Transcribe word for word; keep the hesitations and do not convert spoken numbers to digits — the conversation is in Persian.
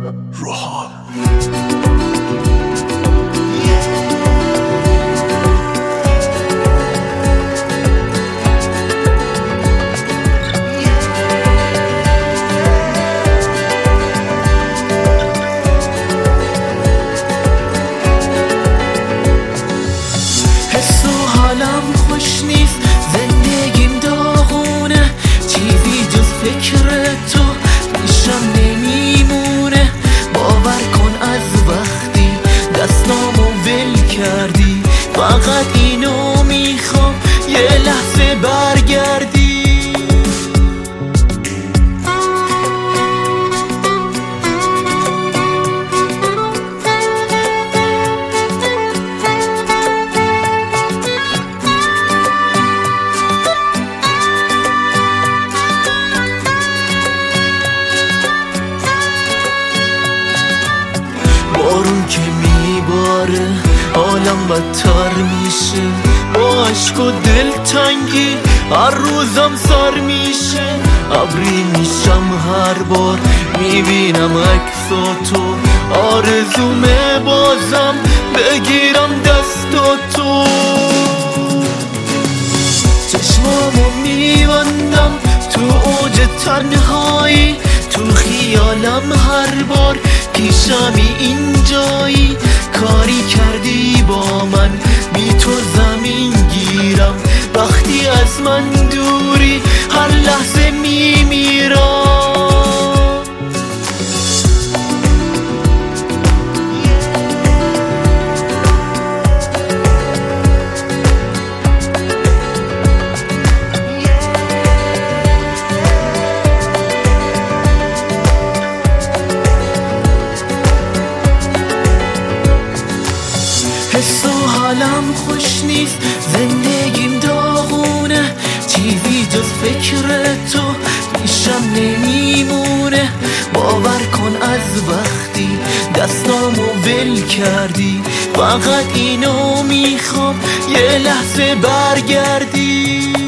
روحان. حس و حالم خوش نیست، زندگیم داغونه، چیزی جز فکر تو پیشم نمیمونه. باور کن از وقتی دستامو ول کردی، فقط اینو میخوام یه لحظه برگردی. بارون که میباره حالم بدتر میشه، با عشق و دلتنگی هر روزم سر میشه. ابری میشم هر بار میبینم عکساتو، آرزومه بازم بگیرم دستاتو. چشمامو میبندم تو اوج تنهایی، تو خیالم هر بار پیشمی اینجایی. کاری کردی با من بی تو زمین گیرم، وقتی از من دوری هر لحظه میمیرم. حس و حالم خوش نیست، زندگیم داغونه، چیزی جز فکر تو پیشم نمیمونه. باور کن از وقتی دستامو ول کردی، فقط اینو میخوام یه لحظه برگردی.